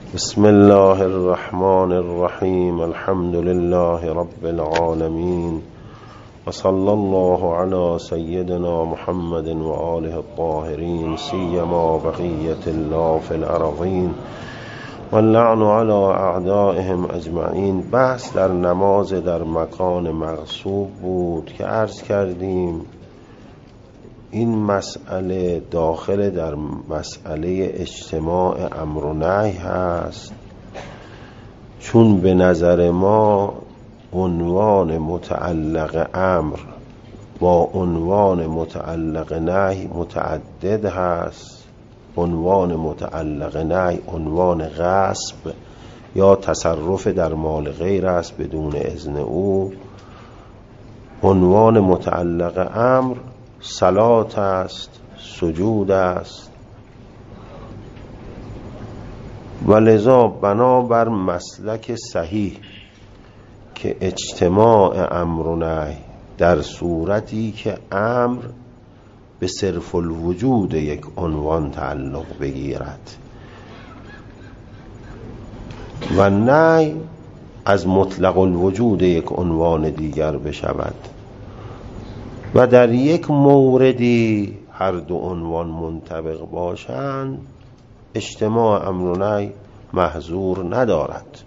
بسم الله الرحمن الرحیم. الحمد لله رب العالمین و صلی الله علی سیدنا محمد و آله الطاهرین سیما بقیت الله فی الارضین و اللعن علی اعدائهم اجمعین. بحث در نماز در مکان مغصوب بود که عرض کردیم این مسئله داخل در مسئله اجتماع امر و نهی هست، چون به نظر ما عنوان متعلق امر با عنوان متعلق نهی متعدد هست. عنوان متعلق نهی عنوان غصب یا تصرف در مال غیر است بدون اذن او. عنوان متعلق امر صلات است، سجود است، و لذا بنابر مسلک صحیح که اجتماع امر و نهی در صورتی که امر به صرف الوجود یک عنوان تعلق بگیرد و نهی از مطلق الوجود یک عنوان دیگر بشود و در یک موردی هر دو عنوان منطبق باشند، اجتماع امر و نهی محظور ندارد.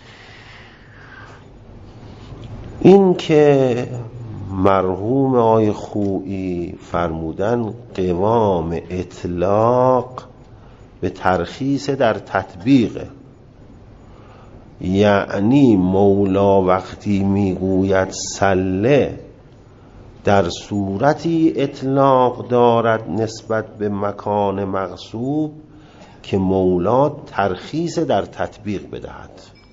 این که مرحوم آقای خویی فرمودن قوام اطلاق به ترخیص در تطبیق، یعنی مولا وقتی میگوید سله در صورتی اطلاق دارد نسبت به مکان مغصوب که مولا ترخیص در تطبیق بدهد،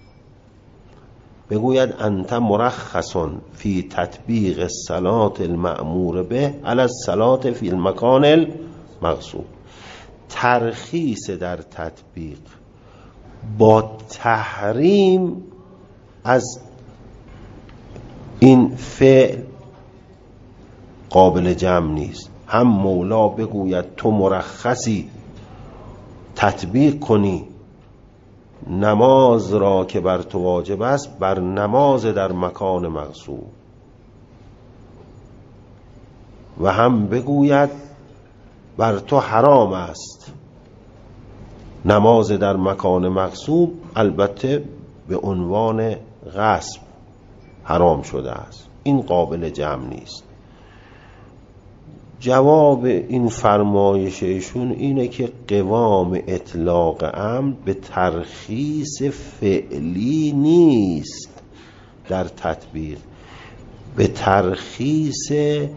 بگوید انت مرخص فی تطبیق الصلاة المأمور به علی الصلاة فی المکان المغصوب. ترخیص در تطبیق با تحریم از این فعل قابل جمع نیست. هم مولا بگوید تو مرخصی تطبیق کنی نماز را که بر تو واجب است بر نماز در مکان مغصوب، و هم بگوید بر تو حرام است نماز در مکان مغصوب، البته به عنوان غصب حرام شده است. این قابل جمع نیست. جواب این فرمایش ایشون اینه که قوام اطلاق امر به ترخیص فعلی نیست در تطبیق، به ترخیص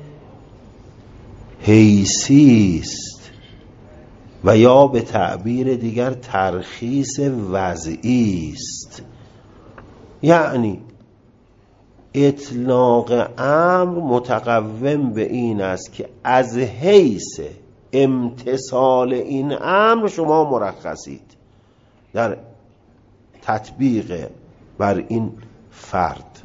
حیثی است و یا به تعبیر دیگر ترخیص وضعی است. یعنی اطلاق امر متقوم به این است که از حیث امتثال این امر شما مرخصید در تطبیق بر این فرد،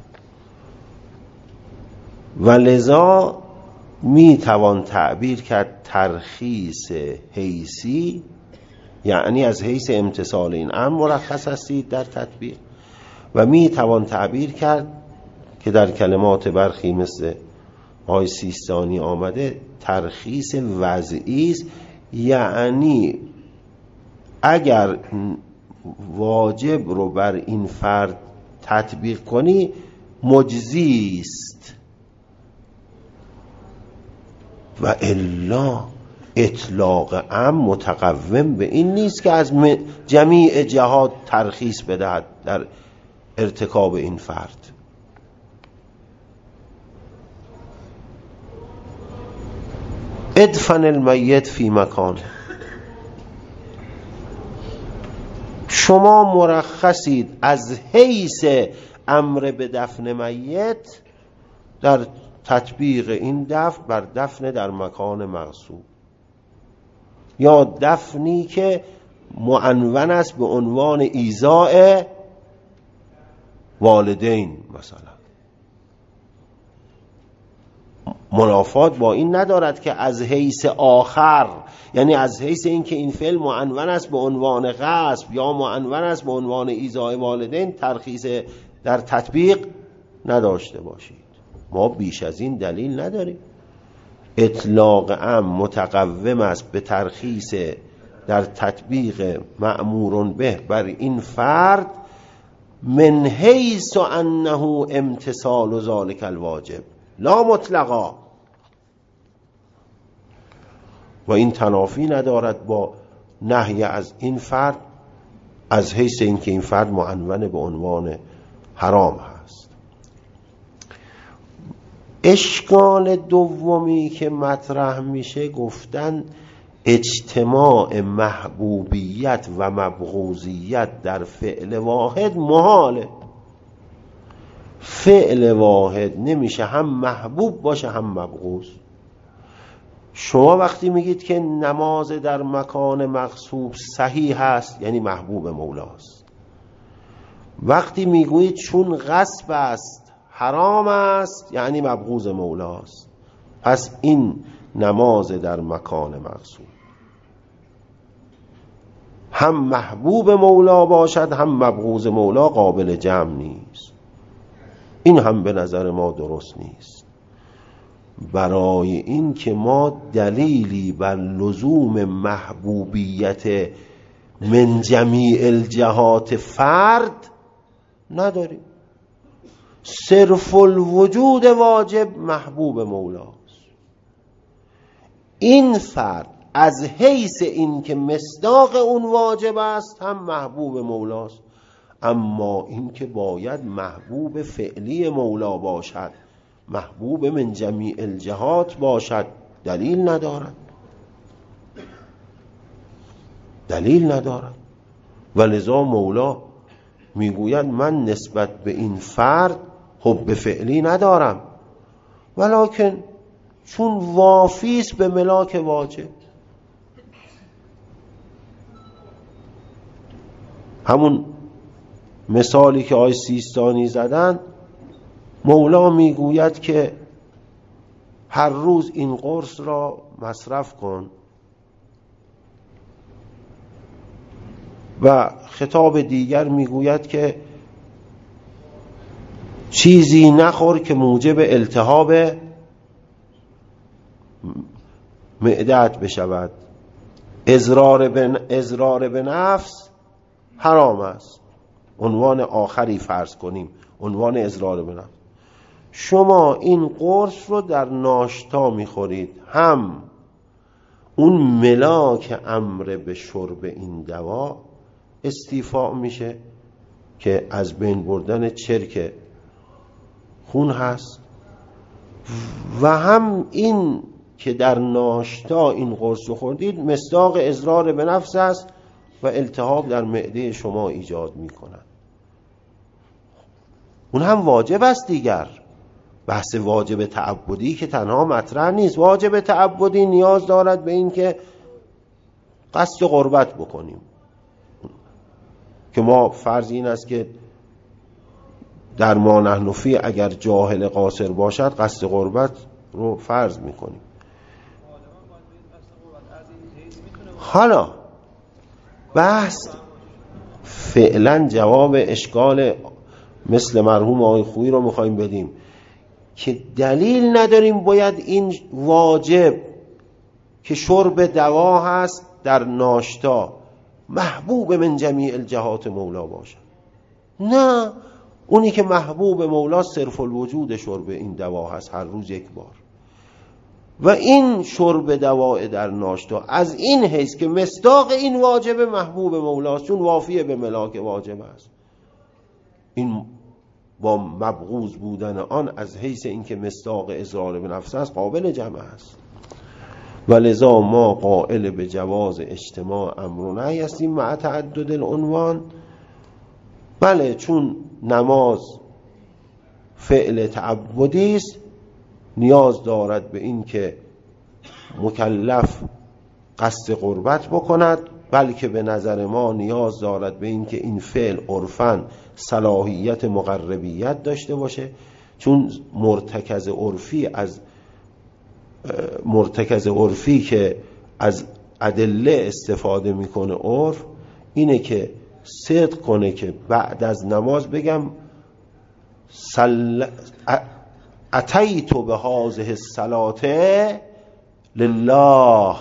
و لذا می توان تعبیر کرد ترخیص حیثی، یعنی از حیث امتثال این امر مرخص هستید در تطبیق، و می توان تعبیر کرد که در کلمات برخی مثل آقای سیستانی آمده ترخیص وضعی است، یعنی اگر واجب رو بر این فرد تطبیق کنی مجزی است، و الا اطلاق امر متقوم به این نیست که از جمیع جهات ترخیص بدهد در ارتکاب این فرد. ادفن المیت فی مکان، شما مرخصید از حیث امر به دفن میت در تطبیق این دفن بر دفن در مکان مغصوب، یا دفنی که معنون است به عنوان ایذاء والدین. مثلا منافات با این ندارد که از حیث آخر، یعنی از حیث این که این فعل معنون است به عنوان غصب یا معنون است به عنوان ایذاء والدین، ترخیص در تطبیق نداشته باشید. ما بیش از این دلیل نداریم. اطلاق عام متقوم است به ترخیص در تطبیق مأمور به بر این فرد من حیث انه امتثال ذلک الواجب لا مطلقا، و این تنافی ندارد با نهی از این فرد از حیث اینکه این فرد معنون به عنوان حرام هست. اشکال دومی که مطرح میشه گفتن اجتماع محبوبیت و مبغوضیت در فعل واحد محاله. فعل واحد نمیشه هم محبوب باشه هم مبغوض. شما وقتی میگید که نماز در مکان مغصوب صحیح هست یعنی محبوب مولاست. وقتی میگویید چون غصب است حرام است یعنی مبغوض مولاست. پس این نماز در مکان مغصوب هم محبوب مولا باشد هم مبغوض مولا قابل جمع نیست. این هم به نظر ما درست نیست. برای این که ما دلیلی بر لزوم محبوبیت من جمیع الجهات فرد نداریم. صرف الوجود واجب محبوب مولاست. این فرد از حیث این که مصداق اون واجب است هم محبوب مولاست، اما این که باید محبوب فعلی مولا باشد، محبوب من جمیع الجهات باشد، دلیل ندارد. دلیل ندارد. ولذا مولا میگوید من نسبت به این فرد حب فعلی ندارم، ولکن چون وافیست به ملاک واجب. همون مثالی که آقای سیستانی زدن، مولا میگوید که هر روز این قرص را مصرف کن و خطاب دیگر میگوید که چیزی نخور که موجب التهاب معدت بشود. اضرار به نفس حرام است. عنوان آخری فرض کنیم، عنوان اضرار به نفس. شما این قرص رو در ناشتا میخورید، هم اون ملاک امر به شرب این دوا استیفاء میشه که از بین بردن چرک خون هست، و هم این که در ناشتا این قرص رو خوردید مصداق اضرار به نفس است و التهاب در معده شما ایجاد میکنن. اون هم واجب است دیگر. بحث واجب تعبدی که تنها مطرح نیست. واجب تعبدی نیاز دارد به این که قصد قربت بکنیم، که ما فرض این است که در ما نحن فی اگر جاهل قاصر باشد قصد قربت رو فرض میکنیم. حالا بحث فعلا جواب اشکال مثل مرحوم آقای خویی رو میخوایم بدیم که دلیل نداریم باید این واجب که شرب دوا هست در ناشتا محبوب من جمیع الجهات مولا باشد. نه، اونی که محبوب مولا صرف الوجود شرب این دوا هست هر روز یک بار، و این شرب دوا در ناشتا از این حیث که مصداق این واجب محبوب مولاست، چون وافیه به ملاک واجب است. این با مبغوض بودن آن از حیث اینکه مصداق اضرار به نفس است قابل جمع است. ولذا ما قائل به جواز اجتماع امر و نهی هستیم مع تعدد العنوان. بله، چون نماز فعل تعبدی است نیاز دارد به این که مکلف قصد قربت بکند، بلکه به نظر ما نیاز دارد به این که این فعل عرفاً صلاحیت مقربیت داشته باشه، چون مرتکز عرفی از مرتکز عرفی که از ادله استفاده میکنه عرف اینه که صدق کنه که بعد از نماز بگم اتیت به هذه الصلاه لله،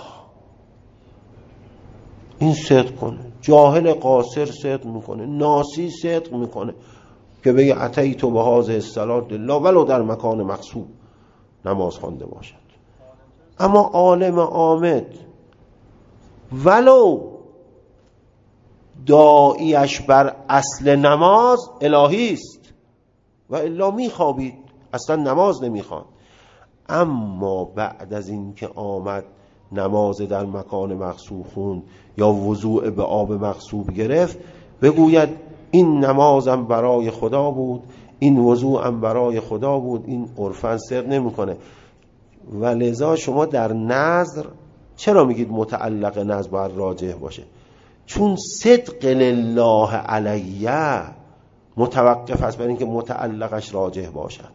این صدق کنه. جاهل قاصر صدق میکنه، ناسی صدق میکنه که بگه اتیت به هذه الصلاه لله ولو در مکان مغصوب نماز خوانده باشد. اما عالم عامد ولو داعیش بر اصل نماز الهی است و الا میخوابید، اصلا نماز نمیخوان، اما بعد از این که آمد نماز در مکان مغصوب خوند یا وضوع به آب مغصوب گرفت، بگوید این نمازم برای خدا بود، این وضوعم برای خدا بود، این عرفاً صدق نمیکنه. و لذا شما در نظر چرا میگید متعلق نظر باید راجح باشه؟ چون صدق لله علیه متوقف است بر اینکه متعلقش راجح باشد.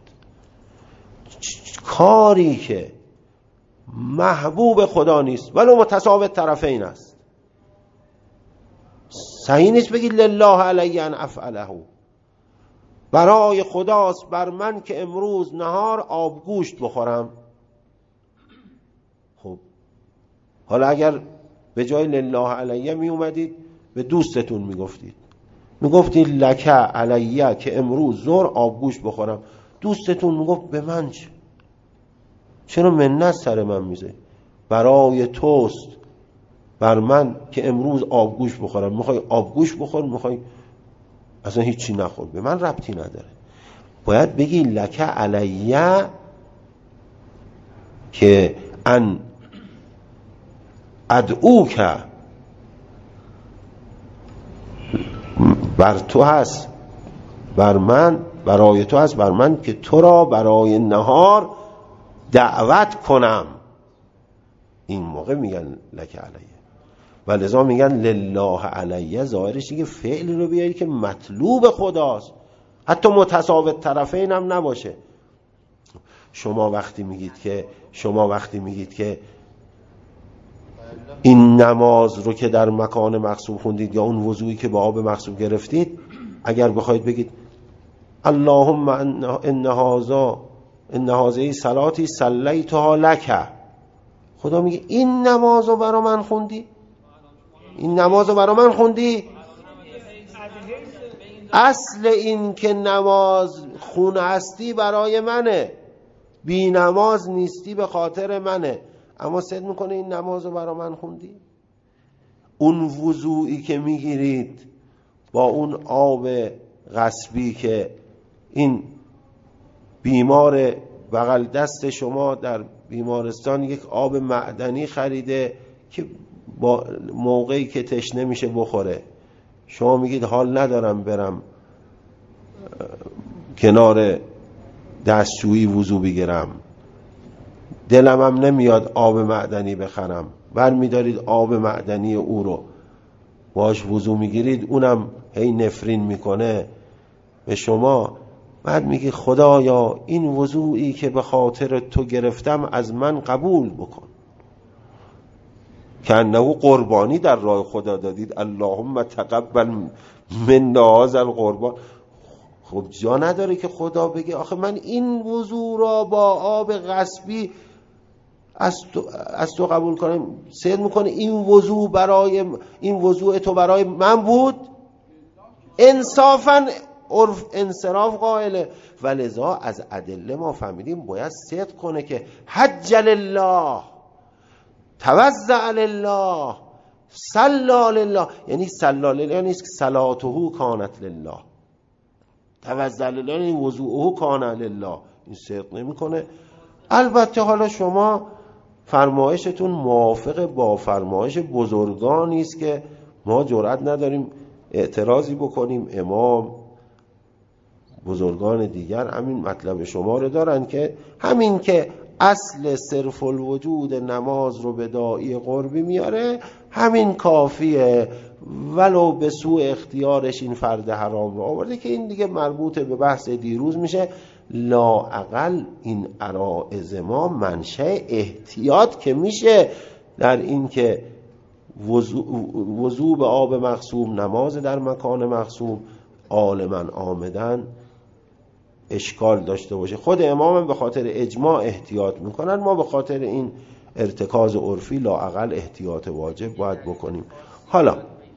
کاری که محبوب خدا نیست ولو متساوی طرفین است، صحیح نیست بگید لله علی ان افعله، برای خداست بر من که امروز نهار آبگوشت بخورم. خب حالا اگر به جای لله علیه می اومدید به دوستتون میگفتید لکه علیه که امروز ظهر آبگوشت بخورم، دوستتون میگفت به من چرا منت سر من میزه؟ برای توست بر من که امروز آبگوشت بخورم. میخوای آبگوشت بخور، میخوای اصلا هیچی نخور، به من ربطی نداره. باید بگی لکه علیه که ان ادعوک، بر تو هست بر من، برای تو هست بر من که تو را برای نهار دعوت کنم. این موقع میگن لکه علیه. و لذا میگن لله علیه، ظاهرش دیگه فعلی رو بیاری که مطلوب خداست، حتی متساوی طرفین هم نباشه. شما وقتی میگید که این نماز رو که در مکان مغصوب خوندید یا اون وضوعی که با آب مغصوب گرفتید، اگر بخواید بگید اللهم ان هذه صلاتی صلیتها لک، خدا میگه این نماز رو برا من خوندی؟ این نماز رو برا من خوندی؟ اصل این که نماز خون هستی برای منه، بی نماز نیستی به خاطر منه، اما صدق میکنه این نماز رو برا من خوندی؟ اون وضوعی که میگیرید با اون آب غصبی که این بیمار بغل دست شما در بیمارستان یک آب معدنی خریده که با موقعی که تشنه میشه بخوره، شما میگید حال ندارم برم کنار دستشویی وضو بگیرم، دلم هم نمیاد آب معدنی بخرم، برمیدارید آب معدنی او رو باش وضو میگیرید، اونم هی نفرین میکنه به شما، بعد میگی خدایا این وضوعی که به خاطر تو گرفتم از من قبول بکن، که انه قربانی در راه خدا دادید، اللهم تقبل منا هذا القربان. خب جا نداره که خدا بگه آخه من این وضوع را با آب غصبی از تو قبول کنم، صدق میکنه این وضوع تو برای من بود؟ انصافا عرف انصراف قائله. ولذا از ادله ما فهمیدیم باید صدق کنه که حج لله، توضع لله، صلی لله، یعنی صلی لله یعنی صلاته کانت لله، توضع لله یعنی وضوعه کان لله، این صدق نمیکنه. البته حالا شما فرمایشتون موافق با فرمایش بزرگانی است که ما جرئت نداریم اعتراضی بکنیم. امام، بزرگان دیگر همین مطلب شما رو دارن که همین که اصل صرف الوجود نماز رو به داعی قربی میاره همین کافیه، ولو به سوء اختیارش این فرد حرام رو آورده، که این دیگه مربوط به بحث دیروز میشه. لااقل این عرائض ما منشأ احتیاط که میشه در این که وضوء به آب مغصوب، نماز در مکان مغصوب عالما آمدن اشکال داشته باشه. خود امام به خاطر اجماع احتیاط میکنن، ما به خاطر این ارتکاز عرفی لااقل احتیاط واجب باید بکنیم. حالا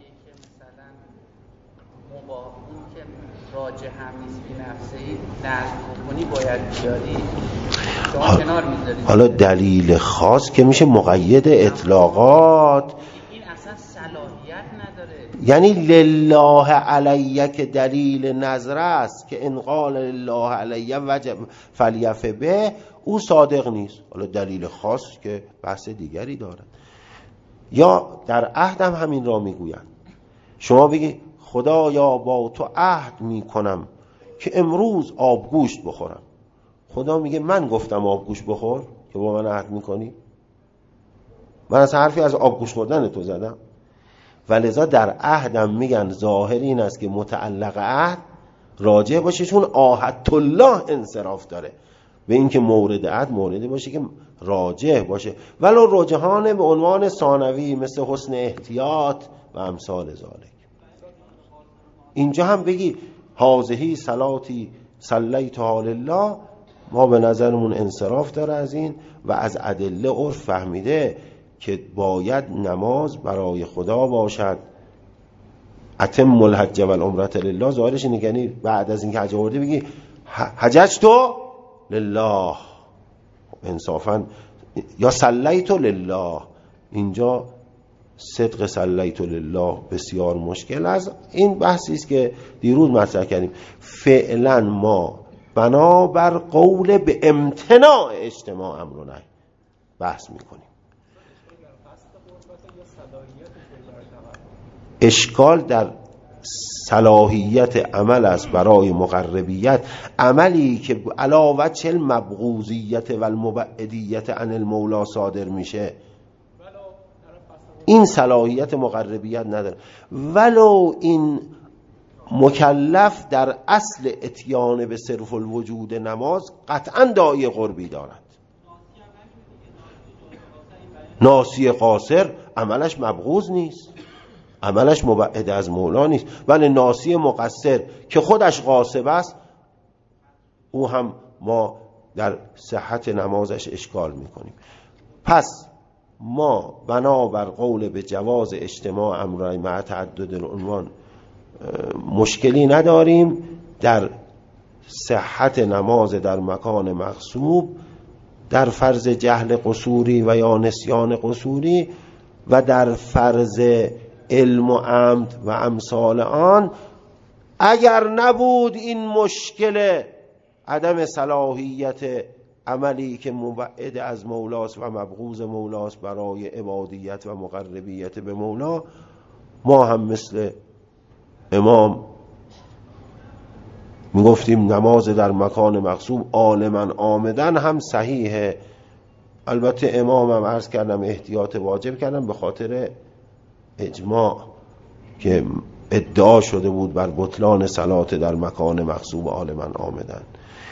راجع هم نیست بی نفسهی نظم بکنی باید بیاری، شما کنار میذارید. حالا دلیل خاص که میشه مقید اطلاقات، این اصلا صلاحیت نداره. یعنی لله علیه که دلیل نظر است که ان قال لله علیه وجب فلیف به، او صادق نیست. حالا دلیل خاص که بحث دیگری دارد. یا در عهد هم همین را میگویند. شما بگی خدایا با تو عهد میکنم که امروز آبگوشت بخورم. خدا میگه من گفتم آبگوشت بخور که با من عهد میکنی؟ من از حرفی از آبگوشت خوردن تو زدم؟ ولذا در عهدم میگن ظاهر این است که متعلق عهد راجع باشه، چون عهد الله انصراف داره به این که مورد عهد موردی باشه که راجع باشه، ولو رجحان به عنوان ثانوی مثل حسن احتیاط و امثال ذالک. اینجا هم بگی هازهی صلاتی صلیتها لله، ما به نظرمون انصراف داره از این و از ادله عرف فهمیده که باید نماز برای خدا باشد. اتم الحج والعمره لله، ظاهرش اینه یعنی بعد از اینکه حج آوردی بگی حججت لله انصافا، یا صلیت لله. اینجا صدق صلیت لله بسیار مشکل است. این بحثی است که دیروز مطرح کردیم. فعلا ما بنابر قول به امتناع اجتماع امر و نهی بحث میکنیم. اشکال در صلاحیت عمل است برای مقربیت، عملی که علاوه چل مبغوضیت و المبعدیت عن المولا صادر میشه، این صلاحیت مقربیت نداره. ولو این مکلف در اصل اتیان به صرف الوجود نماز قطعا داعی قربی دارد. ناسی قاصر عملش مبغوض نیست، عملش مبعد از مولا نیست، ولی ناسی مقصر که خودش غاصب است، او هم ما در صحت نمازش اشکال میکنیم. پس ما بنابر قول به جواز اجتماع امرای مع تعدد العنوان مشکلی نداریم در صحت نماز در مکان مغصوب، در فرض جهل قصوری و یا نسیان قصوری و در فرض علم و عمد و امثال آن. اگر نبود این مشکل عدم صلاحیت عملی که مبعد از مولاست و مبغوض مولاست برای عبادیت و مقربیت به مولا، ما هم مثل امام میگفتیم نماز در مکان مغصوب عالما آمدن هم صحیحه. البته امام هم عرض کردم احتیاط واجب کردم به خاطر اجماع که ادعا شده بود بر بطلان صلات در مکان مغصوب عالما آمدن.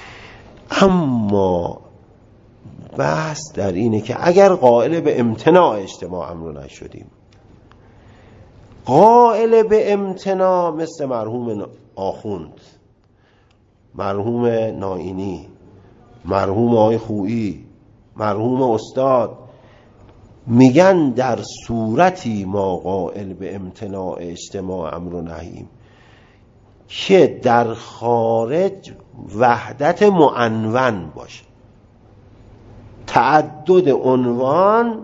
اما بحث در اینه که اگر قائل به امتناع اجتماع امر نشدیم، قائل به امتناع مثل مرحوم آخوند، مرحوم نائینی، مرحوم آقای خویی، مرحوم استاد، میگن در صورتی ما قائل به امتناع اجتماع امر و نهیم که در خارج وحدت معنون باشه، تعدد عنوان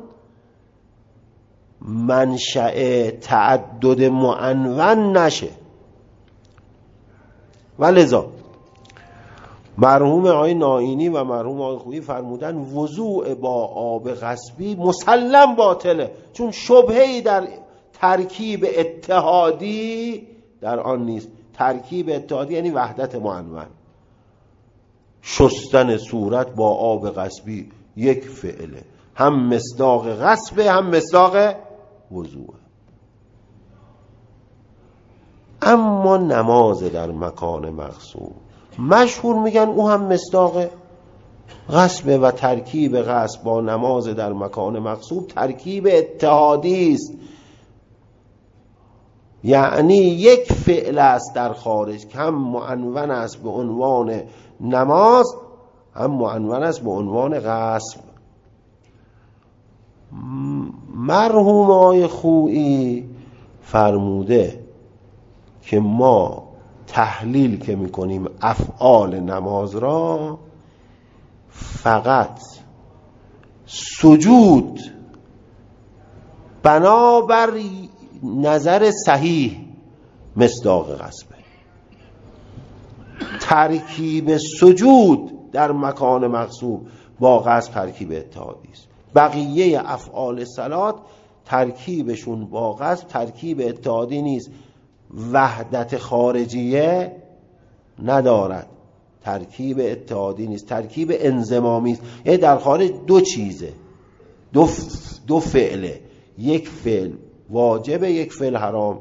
منشأ تعدد معنون نشه. ولذا مرحوم آقای نائینی و مرحوم آقای خویی فرمودن وضوء با آب غصبی مسلم باطله، چون شبهه‌ای در ترکیب اتحادی در آن نیست. ترکیب اتحادی یعنی وحدت معنون. شستن صورت با آب غصبی یک فعله، هم مصداق غصبه هم مصداق وضوء. اما نماز در مکان مغصوب مشهور میگن او هم مصداق غصب و ترکیب غصب با نماز در مکان مغصوب ترکیب اتحادی است، یعنی یک فعل است در خارج که هم معنون است به عنوان نماز هم معنون است به عنوان غصب. مرحوم آقای خویی فرموده که ما تحلیل که میکنیم افعال نماز را فقط سجود بنابر نظر صحیح مصداق غصبه، ترکیب سجود در مکان مغصوب با غصب ترکیب اتحادی است. بقیه افعال صلات ترکیبشون با غصب ترکیب اتحادی نیست، وحدت خارجیه ندارد، ترکیب اتحادی نیست، ترکیب انضمامی است. یعنی در خارج دو چیزه، دو فعله، یک فعل واجبه یک فعل حرام.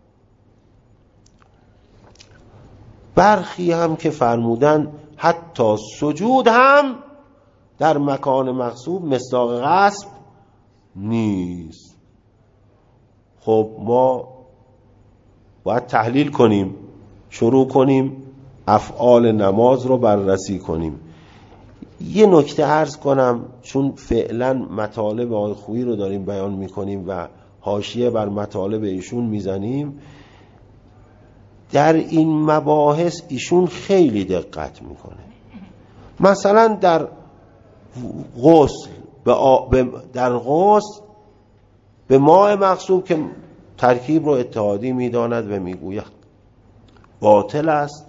برخی هم که فرمودن حتی سجود هم در مکان مغصوب مصداق غصب نیست. خب ما باید تحلیل کنیم، شروع کنیم افعال نماز رو بررسی کنیم. یه نکته عرض کنم، چون فعلا مطالب آقای خویی رو داریم بیان میکنیم و حاشیه بر مطالب ایشون میزنیم، در این مباحث ایشون خیلی دقت میکنه. مثلا در غسل در غسل به ماء مغصوب که ترکیب رو اتحادی میداند و میگوید باطل است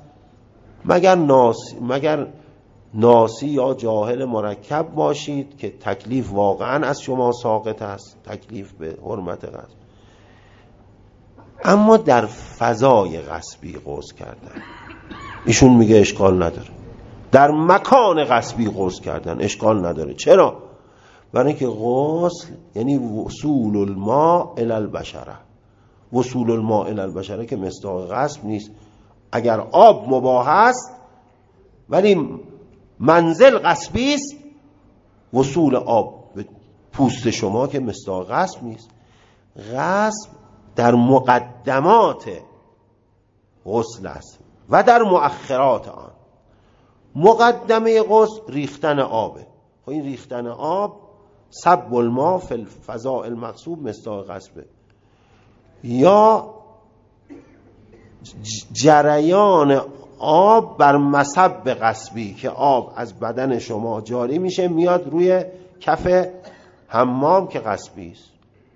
مگر ناسی یا جاهل مرکب باشید که تکلیف واقعا از شما ساقط است، تکلیف به حرمت غصب. اما در فضای غصبی غسل کردن ایشون میگه اشکال نداره، در مکان غصبی غسل کردن اشکال نداره. چرا؟ برای اینکه غسل یعنی وصول الماء الی البشره، وصول الماء الی البشره که مصداق غصب نیست. اگر آب مباح است ولی منزل غصبی است، وصول آب به پوست شما که مصداق غصب نیست. غصب در مقدمات غسل است و در مؤخرات آن. مقدمه غسل ریختن آبه. خب این ریختن آب صب الماء فی الفضاء المغصوب مصداق غصبه، یا جریان آب بر مصب غصبی که آب از بدن شما جاری میشه میاد روی کف حمام که غصبی است.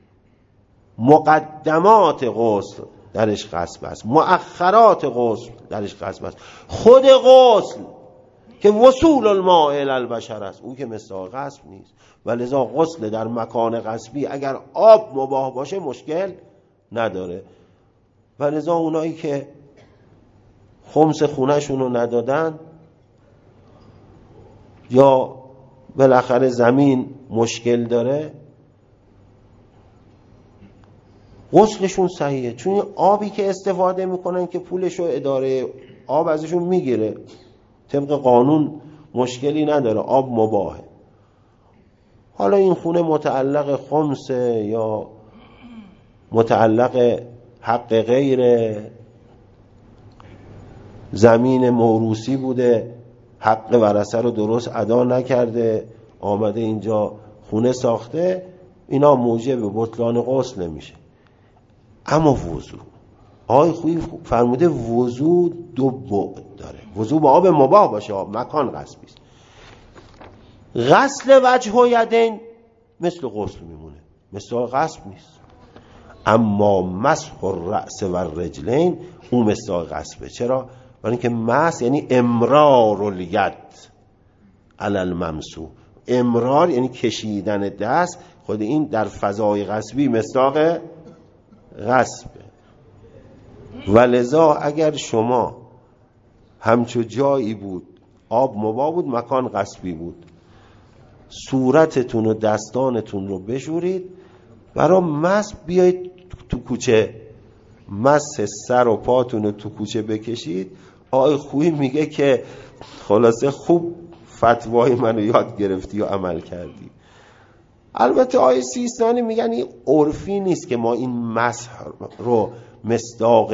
مقدمات غسل درش غصب است، مؤخرات غسل درش غصب است. خود غسل که وصول الماء الی البشر است اون که مصداق غصب نیست، ولذا غسل در مکان غصبی اگر آب مباح باشه مشکل نداره. ولذا اونایی که خمس خونه‌شون رو ندادن یا بالاخره زمین مشکل داره غسلشون صحیحه، چون آبی که استفاده میکنن که پولشو اداره آب ازشون میگیره، طبق قانون مشکلی نداره، آب مباحه. حالا این خونه متعلق خمسه یا متعلق حق غیر زمین موروثی بوده، حق ورثه رو درست ادا نکرده، آمده اینجا خونه ساخته، اینا موجب بطلان غسل نمیشه. اما وضو، آقای خویی فرموده وضو دو بعد داره. وضو با آب مباح باشه، آب مکان غصبی است. غسل وجه و یدین مثل غسل میمونه، مثل غصب نیست. اما مسح الرأس و الرجلین اون مثل غصبه. چرا؟ برای اینکه مسح یعنی امرار الید علی الممسوح. امرار یعنی کشیدن دست، خود این در فضای غصبی مصداق غصبه. ولذا اگر شما همچو جایی بود آب مباح بود مکان غصبی بود، صورتتون و دستانتون رو بشورید، برای مسح بیایید تو کوچه، مسح سر و پاتون رو تو کوچه بکشید، آقای خویی میگه که خلاصه خوب فتوای منو یاد گرفتی و عمل کردی. البته آقای سیستانی میگن این عرفی نیست که ما این مسح رو مصداق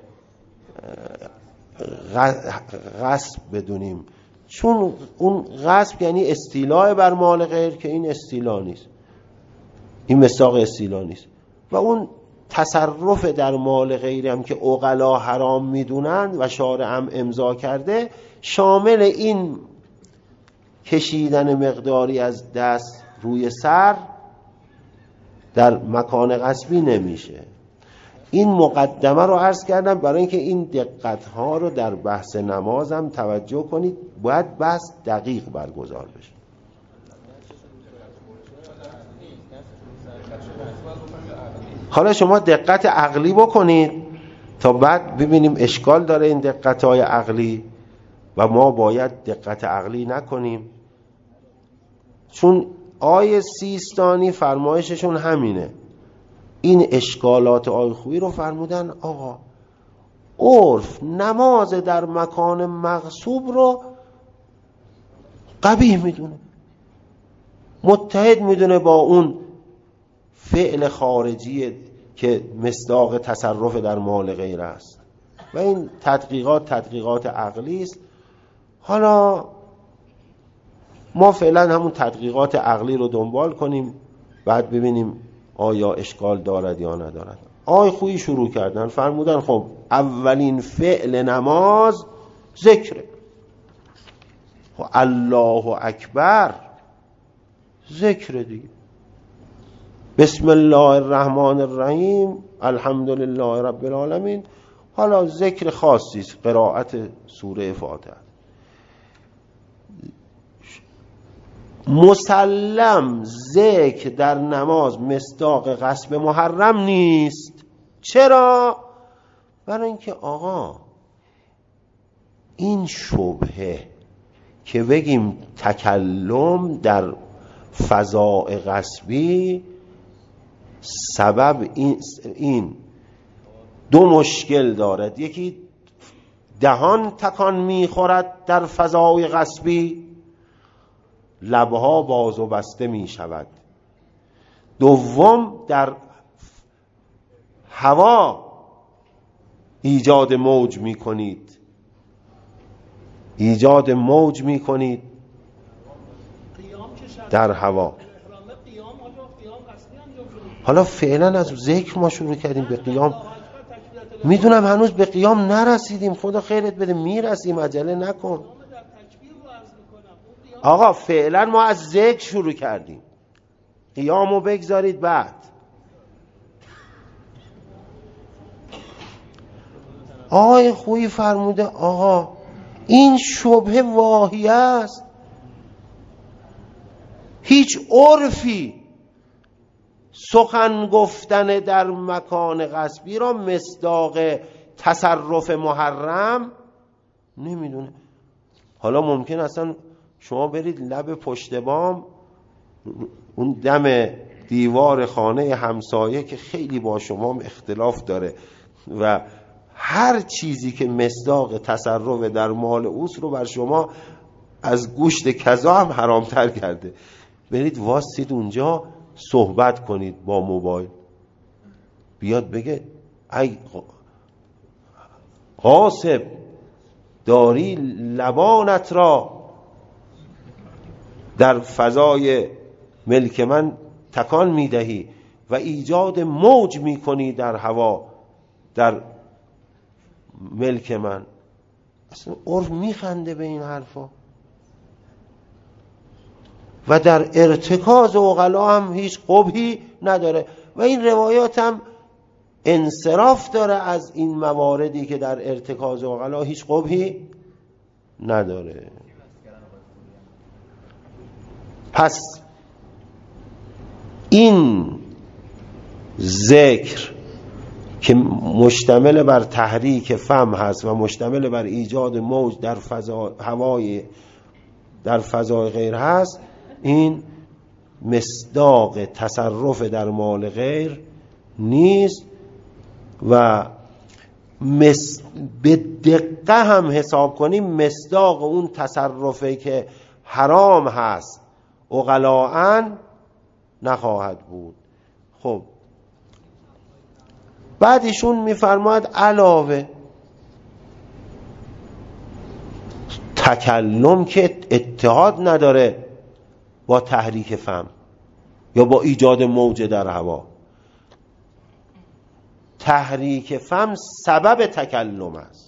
غصب بدونیم، چون اون غصب یعنی استیلاء بر مال غیر که این استیلا نیست، این مصداق استیلا نیست. و اون تصرف در مال غیر هم که عقلا حرام میدونن و شارع هم امضا کرده، شامل این کشیدن مقداری از دست روی سر در مکان غصبی نمیشه. این مقدمه رو عرض کردم برای اینکه این دقت‌ها رو در بحث نماز هم توجه کنید، باید بحث دقیق برگزار بشه. حالا شما دقت عقلی بکنید تا بعد ببینیم اشکال داره این دقت‌های عقلی و ما باید دقت عقلی نکنیم، چون آیه سیستانی فرمایششون همینه. این اشکالات آیه خویی رو فرمودن آقا عرف نماز در مکان مغصوب رو قبیح میدونه، متحد میدونه با اون فعل خارجی که مصداق تصرف در مال غیر است و این تدقیقات عقلی است. حالا ما فعلا همون تدقیقات عقلی رو دنبال کنیم، بعد ببینیم آیا اشکال دارد یا ندارد. آقای خویی شروع کردن فرمودن خب اولین فعل نماز ذکره، خب الله اکبر ذکر دیگه، بسم الله الرحمن الرحیم الحمدلله رب العالمین. حالا ذکر خاصی است، قرائت سوره فاتحه. مسلم ذکر در نماز مصداق غصب محرم نیست. چرا؟ برای اینکه آقا این شبهه که بگیم تکلم در فضاء غصبی سبب این دو مشکل دارد، یکی دهان تکان میخورد در فضای غصبی، لبها باز و بسته می شود. دوم در هوا ایجاد موج می کنید، ایجاد موج می کنید در هوا. حالا فعلا از ذکر ما شروع کردیم به قیام، میدونم هنوز به قیام نرسیدیم، خدا خیرت بده میرسیم، عجله نکن آقا. فعلا ما از ذکر شروع کردیم، قیامو بگذارید بعد. آقای خویی فرموده آقا این شبهه واهیه است، هیچ عرفی سخن گفتن در مکان غصبی را مصداق تصرف محرم نمیدونه. حالا ممکن اصلا شما برید لب پشت بام، اون دم دیوار خانه همسایه که خیلی با شما اختلاف داره و هر چیزی که مصداق تصرف در مال اوست رو بر شما از گوشت کذا هم حرامتر کرده، برید واسید اونجا صحبت کنید با موبایل، بیاد بگه ای غاصب داری لبانت را در فضای ملک من تکان میدهی و ایجاد موج میکنی در هوا در ملک من. اصلا عرف میخنده به این حرفا و در ارتکاز عقلا هم هیچ قبحی نداره و این روایات هم انصراف داره از این مواردی که در ارتکاز عقلا هیچ قبحی نداره. پس این ذکر که مشتمل بر تحریک فم هست و مشتمل بر ایجاد موج در فضای غیر هست، این مصداق تصرف در مال غیر نیست و به دقت هم حساب کنیم مصداق اون تصرفی که حرام هست عقلاً نخواهد بود. خب بعد ایشون میفرماید علاوه تکلم که اتحاد نداره با تحریک فم یا با ایجاد موج در هوا. تحریک فم سبب تکلم است،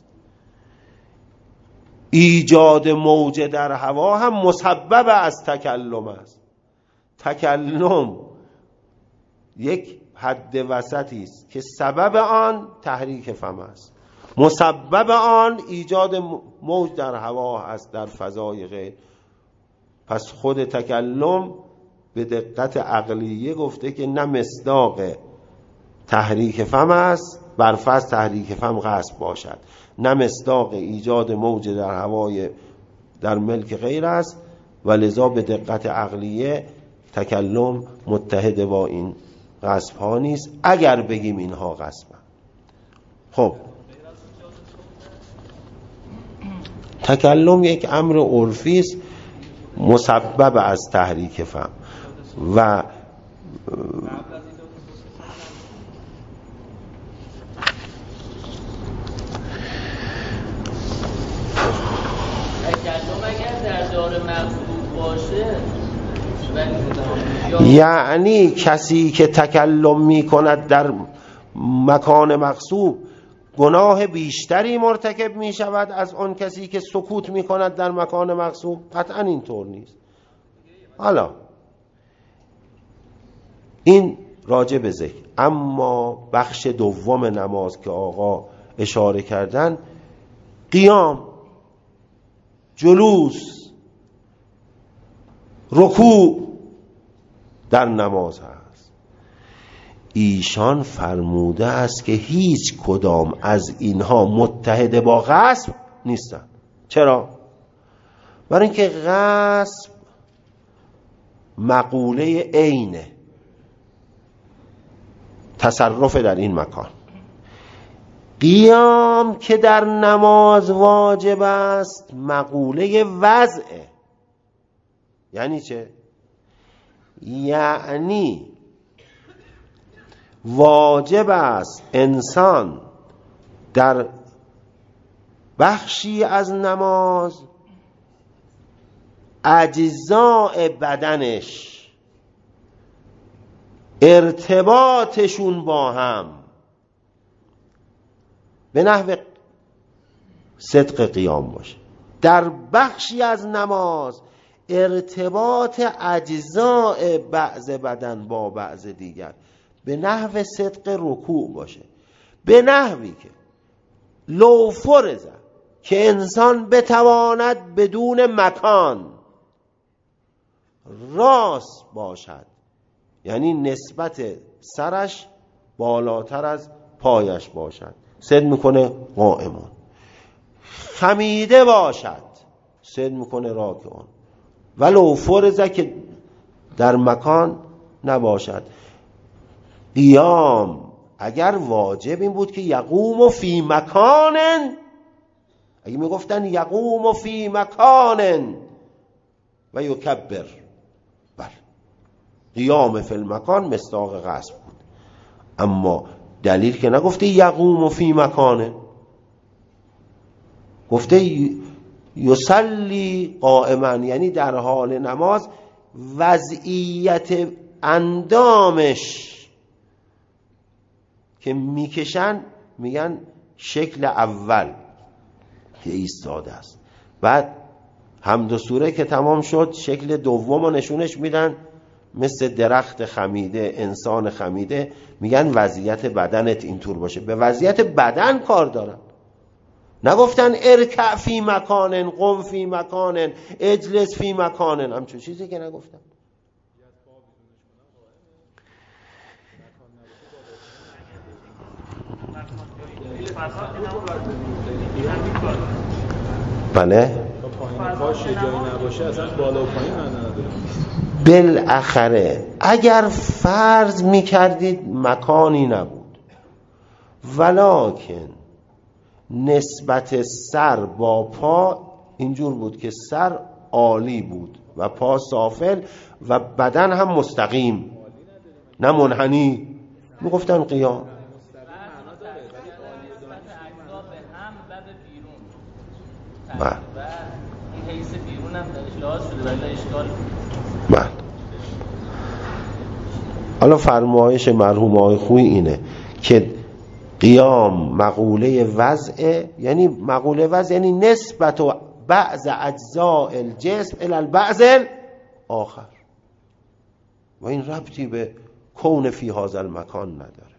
ایجاد موج در هوا هم مسبب از تکلم است. تکلم یک حد وسطی است که سبب آن تحریک فم است، مسبب آن ایجاد موج در هوا است در فضای غیر. پس خود تکلم به دقت عقلیه گفته که نه مصداق تحریک فم است، برفرض تحریک فم غصب باشد، نه مصداق ایجاد موج در هوای در ملک غیر است، و لذا به دقت عقلیه تکلم متحد با این غصب ها نیست اگر بگیم اینها غصب. خب تکلم یک امر عرفی است مسبب از تحریک فم و یعنی کسی که تکلم می کند در مکان مغصوب گناه بیشتری مرتکب می شود از آن کسی که سکوت می کند در مکان مغصوب؟ قطعا اینطور نیست. حالا این راجع به ذکر. اما بخش دوم نماز که آقا اشاره کردن، قیام، جلوس، رکوع در نماز هست. ایشان فرموده است که هیچ کدام از اینها متحد با غصب نیستن. چرا؟ برای اینکه غصب مقوله عینه، تصرف در این مکان. قیام که در نماز واجب است مقوله وضعه. یعنی چه؟ یعنی واجب است انسان در بخشی از نماز اجزاء بدنش ارتباطشون با هم به نحو صدق قیام باشه. در بخشی از نماز ارتباط اجزاء بعض بدن با بعض دیگر به نحو صدق رکوع باشه، به نحوی که لو فرض که انسان بتواند بدون مکان راست باشد، یعنی نسبت سرش بالاتر از پایش باشد، صد میکنه قائمون، خمیده باشد، صد میکنه راکعون، ولو فرضه که در مکان نباشد. قیام اگر واجب این بود که یقوم فی مکان، اگه میگفتن یقوم فی مکان و یکبر، بله قیام فی المکان مصداق غصب بود. اما دلیل که نگفته یقوم فی مکان، گفته یصلی قائما، یعنی در حال نماز وضعیت اندامش که میکشن میگن شکل اول که ایستاده است، بعد حمد و سوره که تمام شد شکل دوم رو نشونش میدن مثل درخت خمیده، انسان خمیده، میگن وضعیت بدنت اینطور باشه. به وضعیت بدن کار دارن، نگفتن ارکع فی مکانن، قم فی مکانن، اجلس فی مکانن، همچون چیزی که نگفتن. بله بالاخره اگر فرض میکردید مکانی نبود ولکن نسبت سر با پا اینجور بود که سر عالی بود و پا سافل و بدن هم مستقیم نه منحنی، میگفتن قیام. بله این حیث بیرون هم درش لحاظ شده ولی اشکال. بله حالا فرمایش مرحوم آقای خویی اینه که قیام مقوله وضعه، یعنی مقوله وضع یعنی نسبت و بعض اجزاء الجسم الی البعض آخر و این ربطی به کون فی هذا المکان نداره.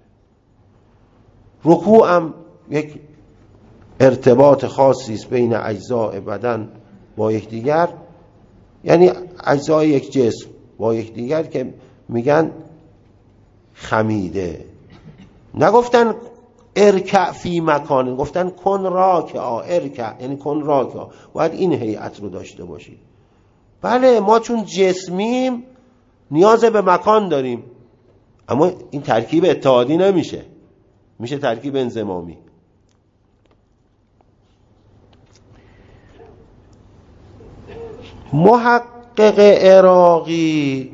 رکوع هم یک ارتباط خاصی است بین اجزاء بدن با یکدیگر، یعنی اجزای یک جسم با یکدیگر که میگن خمیده. نگفتن ارکع فی مکان، گفتن کن راکعا. ارکع یعنی کن راکعا، باید این هیئت رو داشته باشی. بله ما چون جسمیم نیاز به مکان داریم، اما این ترکیب اتحادی نمیشه، میشه ترکیب انضمامی. محقق عراقی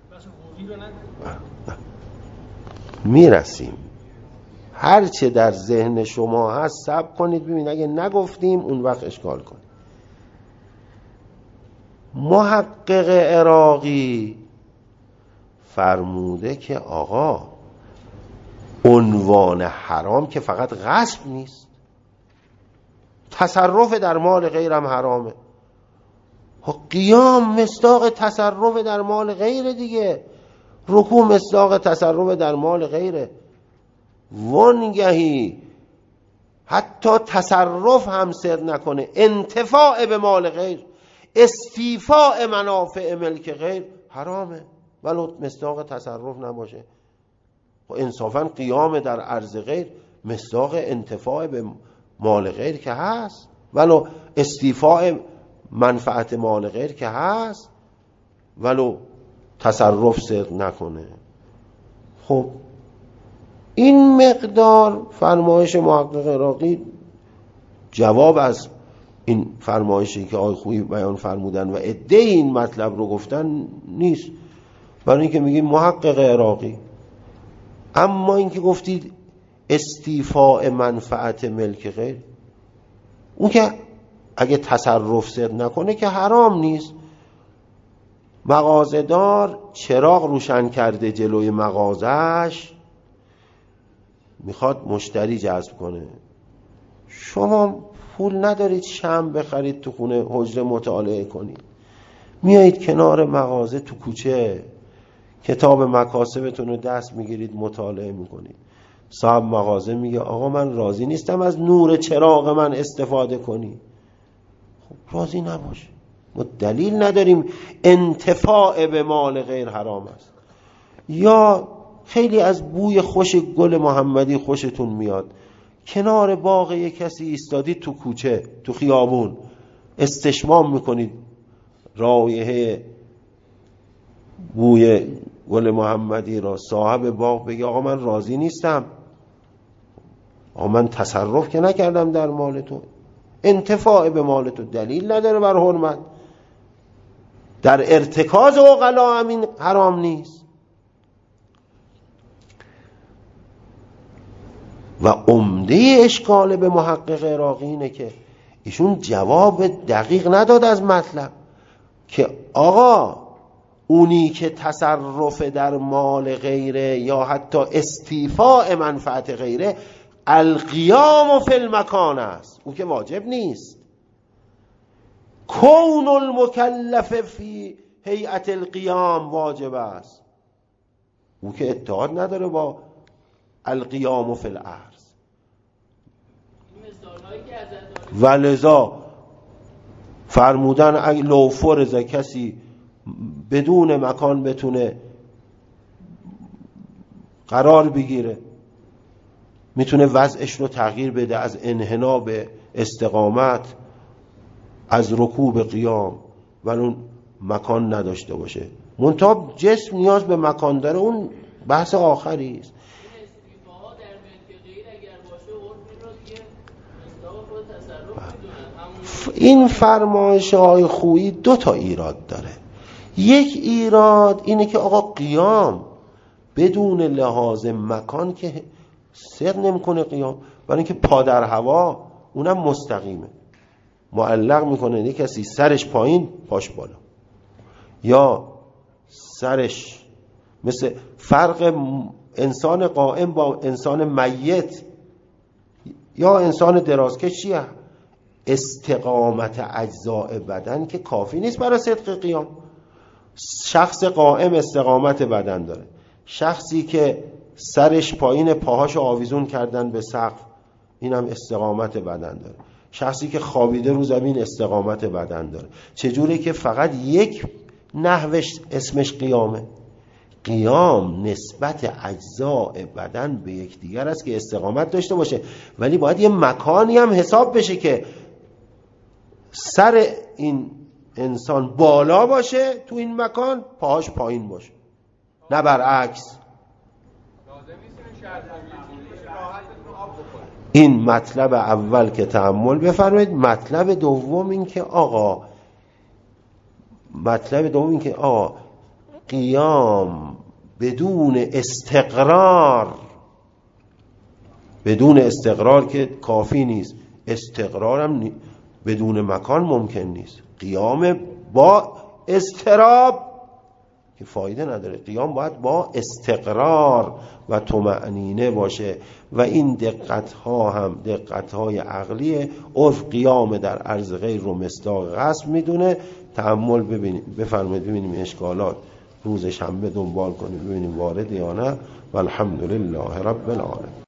میرسیم، هرچه در ذهن شما هست صبر کنید ببینید، اگه نگفتیم اون وقت اشکال کنید. محقق عراقی فرموده که آقا عنوان حرام که فقط غصب نیست، تصرف در مال غیرم حرامه. قیام مصداق تصرف در مال غیره دیگه، رکوع مصداق تصرف در مال غیره. وانگهی حتی تصرف هم صدق نکنه، انتفاع به مال غیر، استیفاء منافع ملک غیر حرامه ولو مصداق تصرف نباشه. و انصافا قیام در عرض غیر مصداق انتفاع به مال غیر که هست، ولو استیفاء منفعت مال غیر که هست، ولو تصرف صدق نکنه. خب این مقدار فرمایش محقق عراقی جواب از این فرمایشی که آقای خویی بیان فرمودن و عده این مطلب رو گفتن نیست، برای اینکه میگیم محقق عراقی. اما اینکه گفتید استیفاء منفعت ملک غیر، اون که اگه تصرف صدق نکنه که حرام نیست. مغازه‌دار چراغ روشن کرده جلوی مغازش، میخواد مشتری جذب کنه، شما پول ندارید شمع بخرید تو خونه حجره مطالعه کنید، میایید کنار مغازه تو کوچه کتاب مکاسبتون رو دست میگیرید مطالعه میکنید. صاحب مغازه میگه آقا من راضی نیستم از نور چراغ من استفاده کنی. خب راضی نباشه، ما دلیل نداریم انتفاع به مال غیر حرام است. یا خیلی از بوی خوش گل محمدی خوشتون میاد، کنار باغ یک کسی ایستادید تو کوچه تو خیابون استشمام میکنید رایحه بوی گل محمدی را، صاحب باغ بگه آقا من راضی نیستم، آقا من تصرف که نکردم در مال تو، انتفاع به مال تو دلیل نداره بر حرمت. در ارتکاز عقلا همین حرام نیست. و عمده اشکال به محقق عراقی اینه که ایشون جواب دقیق نداد از مطلب که آقا اونی که تصرف در مال غیره یا حتی استیفاء منفعت غیره القیام فی المکان است، او که واجب نیست. کون المکلف فی هیئت القیام واجب است، او که اتحاد نداره با القیام فی الارض. ولذا فرمودن اگه لو فرض کسی بدون مکان بتونه قرار بگیره، میتونه وضعش رو تغییر بده از انحنا به استقامت، از رکوع به قیام، ولی اون مکان نداشته باشه. منتها جسم نیاز به مکان داره، اون بحث آخری است. این فرمایش های خویی 2 تا ایراد داره. یک ایراد اینه که آقا قیام بدون لحاظ مکان که سر نمیکنه قیام، برای اینکه پا در هوا اونم مستقیمه، معلق میکنه یه کسی سرش پایین پاش بالا، یا سرش مثل فرق انسان قائم با انسان میت یا انسان درازکش چیه؟ استقامت اجزاء بدن که کافی نیست برای صدق قیام. شخص قائم استقامت بدن داره، شخصی که سرش پایین پاهاشو آویزون کردن به سقف اینم استقامت بدن داره، شخصی که خوابیده رو زمین استقامت بدن داره. چجوری که فقط یک نحوش اسمش قیامه؟ قیام نسبت اجزاء بدن به یکدیگر است که استقامت داشته باشه، ولی باید یه مکانی هم حساب بشه که سر این انسان بالا باشه، تو این مکان پاهاش پایین باشه، نه برعکس. این مطلب اول که تأمل بفرمایید. مطلب دوم این که آقا قیام بدون استقرار که کافی نیست، استقرارم بدون مکان ممکن نیست. قیام با اضطراب که فایده نداره، قیام باید با استقرار و طمأنینه باشه و این دقت‌ها هم دقت‌های عقلیه. عرف قیام در عرض غیر رو مصداق غصب میدونه. تأمل بفرمایید ببینیم اشکالات روز شنبه دنبال کنیم ببینیم وارد یا نه. والحمدلله رب العالمین.